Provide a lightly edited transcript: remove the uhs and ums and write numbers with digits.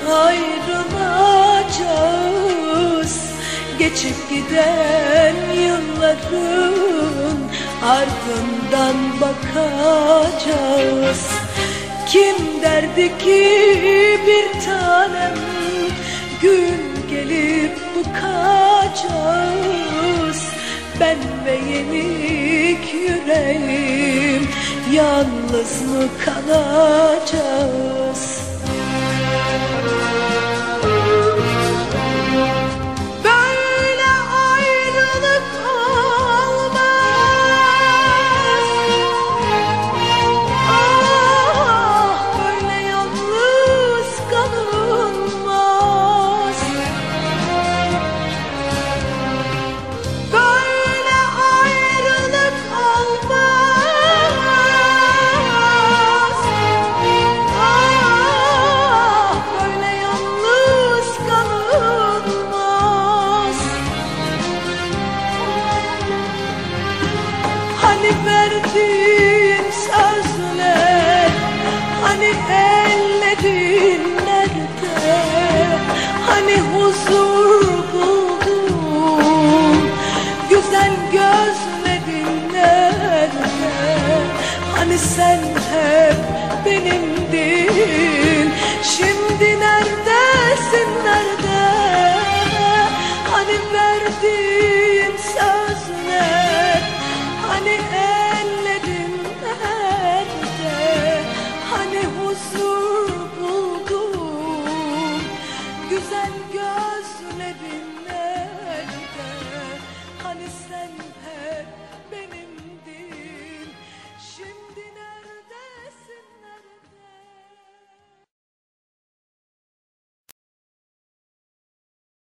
ayrılacağız. Geçip giden yılların ardından bakacağız. Kim derdi ki bir tanem gün gelip bıkacağız. Ben ve yenik yüreğim yalnız mı kalacağız? Böyle ayrılık olmaz. Ah, böyle yalnız kalınmaz. Böyle ayrılık olmaz. Ah, böyle yalnız kalınmaz. Hani verdiğin sözler, hani elledin nerede? Hani huzur buldum, güzel gözlerin nerede? Hani sen hep benimdin, şimdi neredesin, nerede? Hani verdiğin sözler, hani ellerin nerede? Hani huzur buldum, güzel